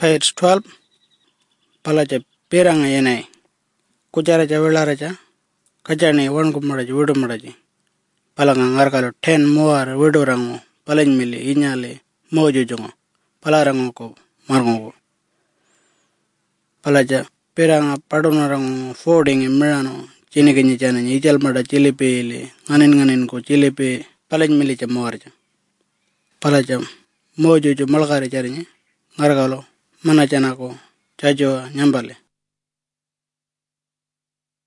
page 12 palaja piranga yenai kujaraja velaraja kajani wangumaraja vidumaraja palanga ngarkalo 10 muar vidurango palanmili inyale mojojongo palarango ko marngo palaja piranga padunarango fording mirano chiniginyi janani ijalmada chilipili nganin ko chilipi palanmili jamarja palaja mojojo malgari jarinya ngarkalo mana janako jajo nyambale